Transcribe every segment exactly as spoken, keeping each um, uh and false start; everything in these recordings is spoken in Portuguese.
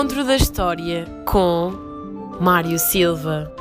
Encontro da História com Mário Silva.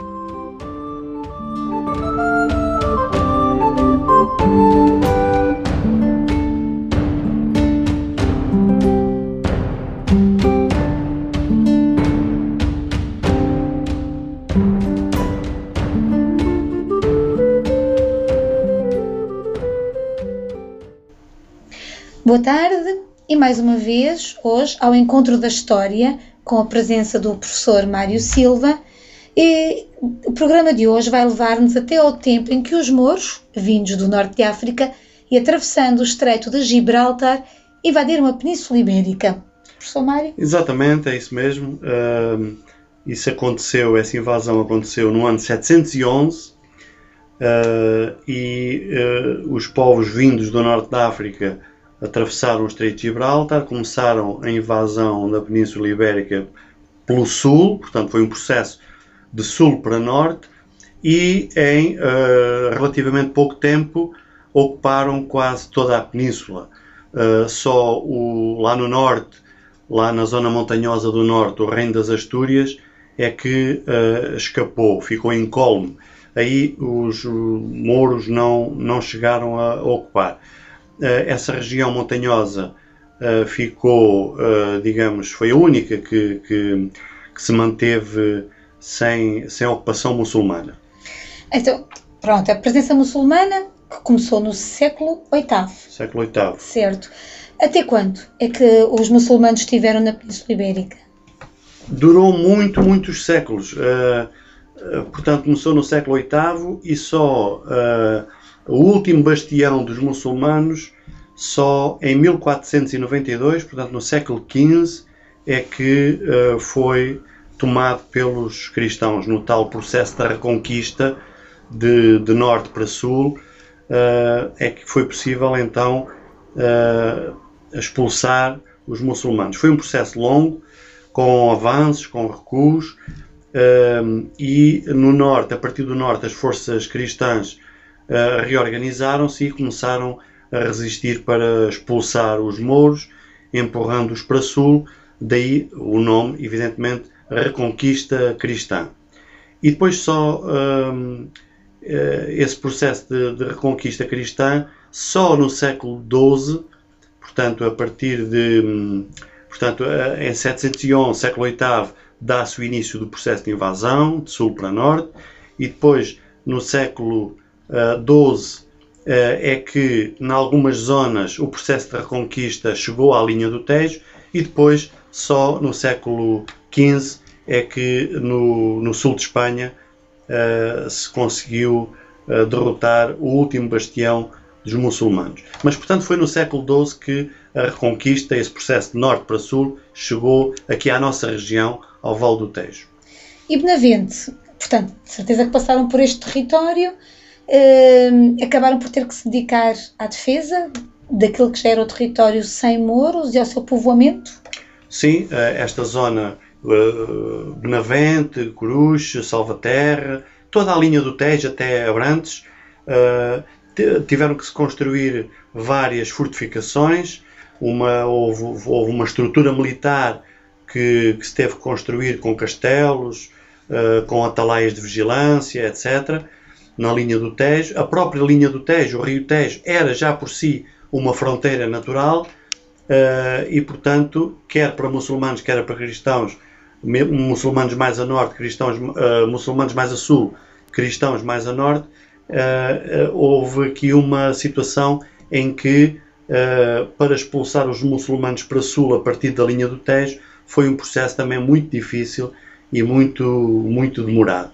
Boa tarde e mais uma vez, hoje, ao Encontro da História, com a presença do professor Mário Silva. E o programa de hoje vai levar-nos até ao tempo em que os mouros, vindos do norte de África e atravessando o Estreito de Gibraltar, invadiram a Península Ibérica. Professor Mário? Exatamente, é isso mesmo. Uh, isso aconteceu, essa invasão aconteceu no ano setecentos e onze uh, e uh, os povos vindos do norte da África atravessaram o Estreito de Gibraltar, começaram a invasão da Península Ibérica pelo sul, portanto foi um processo de sul para norte, e em uh, relativamente pouco tempo ocuparam quase toda a península. Uh, só o, lá no norte, lá na zona montanhosa do norte, o Reino das Astúrias, é que uh, escapou, ficou incólume. Aí os mouros não, não chegaram a ocupar. Essa região montanhosa uh, ficou, uh, digamos, foi a única que, que, que se manteve sem, sem ocupação muçulmana. Então, pronto, a presença muçulmana que começou no século oitavo. Século oitavo. Certo. Até quando é que os muçulmanos estiveram na Península Ibérica? Durou muito, muitos séculos. Uh, uh, portanto, começou no século oitavo e só... Uh, O último bastião dos muçulmanos, só em mil quatrocentos e noventa e dois, portanto no século quinze, é que uh, foi tomado pelos cristãos no tal processo da reconquista de, de norte para sul, uh, é que foi possível então uh, expulsar os muçulmanos. Foi um processo longo, com avanços, com recuos, uh, e no norte, a partir do norte, as forças cristãs Uh, reorganizaram-se e começaram a resistir para expulsar os mouros, empurrando-os para sul, daí o nome, evidentemente, Reconquista Cristã. E depois só um, uh, esse processo de, de reconquista cristã, só no século doze, portanto, a partir de, um, portanto, uh, em setecentos e onze, século oitavo, dá-se o início do processo de invasão, de sul para norte, e depois, no século Uh, doze uh, é que, em algumas zonas, o processo de reconquista chegou à linha do Tejo, e depois, só no século quinze, é que no, no sul de Espanha uh, se conseguiu uh, derrotar o último bastião dos muçulmanos. Mas, portanto, foi no século doze que a reconquista, esse processo de norte para sul, chegou aqui à nossa região, ao Vale do Tejo. E Benavente, portanto, de certeza que passaram por este território. Uh, acabaram por ter que se dedicar à defesa daquilo que já era o território sem mouros e ao seu povoamento? Sim, esta zona, uh, Benavente, Coruche, Salvaterra, toda a linha do Tejo até Abrantes, uh, tiveram que se construir várias fortificações. Uma, houve, houve uma estrutura militar que, que se teve que construir com castelos, uh, com atalaias de vigilância, etcétera, na linha do Tejo. A própria linha do Tejo, o rio Tejo, era já por si uma fronteira natural, uh, e, portanto, quer para muçulmanos, quer para cristãos, muçulmanos mais a norte, cristãos, uh, muçulmanos mais a sul, cristãos mais a norte, uh, uh, houve aqui uma situação em que, uh, para expulsar os muçulmanos para sul a partir da linha do Tejo, foi um processo também muito difícil e muito, muito demorado.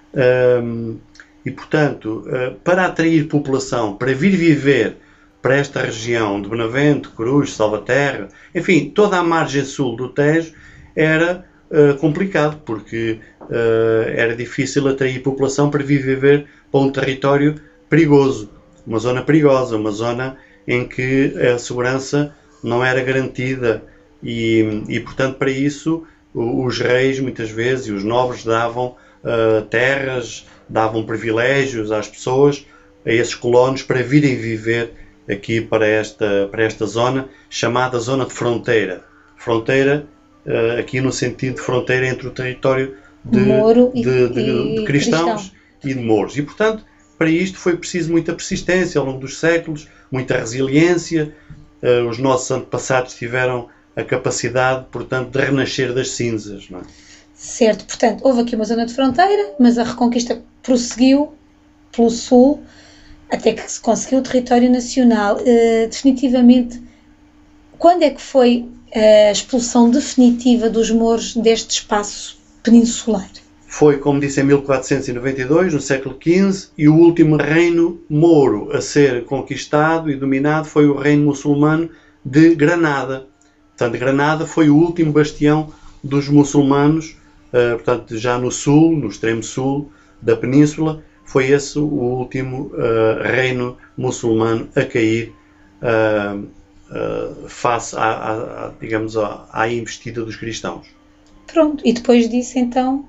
Uh, E, portanto, para atrair população, para vir viver para esta região de Benavente, Coruche, Salvaterra, enfim, toda a margem sul do Tejo, era uh, complicado, porque uh, era difícil atrair população para vir viver para um território perigoso, uma zona perigosa, uma zona em que a segurança não era garantida e, e portanto, para isso, os reis, muitas vezes, e os nobres davam uh, terras, davam privilégios às pessoas, a esses colonos, para virem viver aqui para esta, para esta zona, chamada zona de fronteira. Fronteira uh, aqui no sentido de fronteira entre o território de, Moro de, e, de, de, e de cristãos cristão. e de mouros. E, portanto, para isto foi preciso muita persistência ao longo dos séculos, muita resiliência. Uh, os nossos antepassados tiveram a capacidade, portanto, de renascer das cinzas, não é? Certo, portanto, houve aqui uma zona de fronteira, mas a reconquista prosseguiu pelo sul, até que se conseguiu o território nacional. Uh, definitivamente, quando é que foi a expulsão definitiva dos mouros deste espaço peninsular? Foi, como disse, em mil quatrocentos e noventa e dois, no século quinze, e o último reino mouro a ser conquistado e dominado foi o reino muçulmano de Granada. Portanto, Granada foi o último bastião dos muçulmanos, uh, portanto, já no sul, no extremo sul da península, foi esse o último uh, reino muçulmano a cair uh, uh, face à, à, à, digamos, à, à investida dos cristãos. Pronto, e depois disso, então,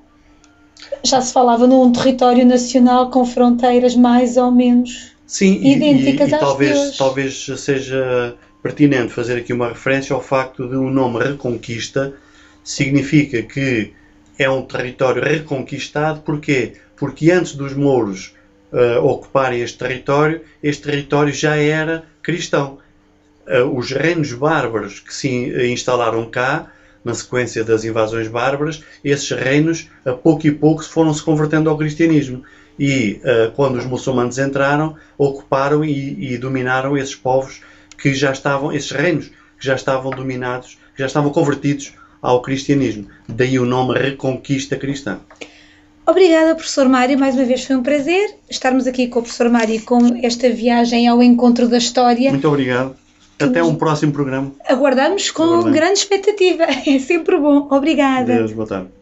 já se falava num território nacional com fronteiras mais ou menos Sim, idênticas e, e, e às talvez, de hoje. talvez seja pertinente fazer aqui uma referência ao facto de o nome Reconquista significa que é um território reconquistado. Porquê? Porque antes dos mouros uh, ocuparem este território, este território já era cristão. Uh, os reinos bárbaros que se instalaram cá, na sequência das invasões bárbaras, esses reinos, a pouco e pouco, foram se convertendo ao cristianismo. E uh, quando os muçulmanos entraram, ocuparam e, e dominaram esses povos que já estavam, esses reinos que já estavam dominados, que já estavam convertidos ao cristianismo. Daí o nome Reconquista Cristã. Obrigada, professor Mário, mais uma vez foi um prazer estarmos aqui com o professor Mário com esta viagem ao encontro da história. Muito obrigado. Até um próximo programa. Aguardamos com Aguardamos. grande expectativa. É sempre bom. Obrigada. Deus, boa tarde.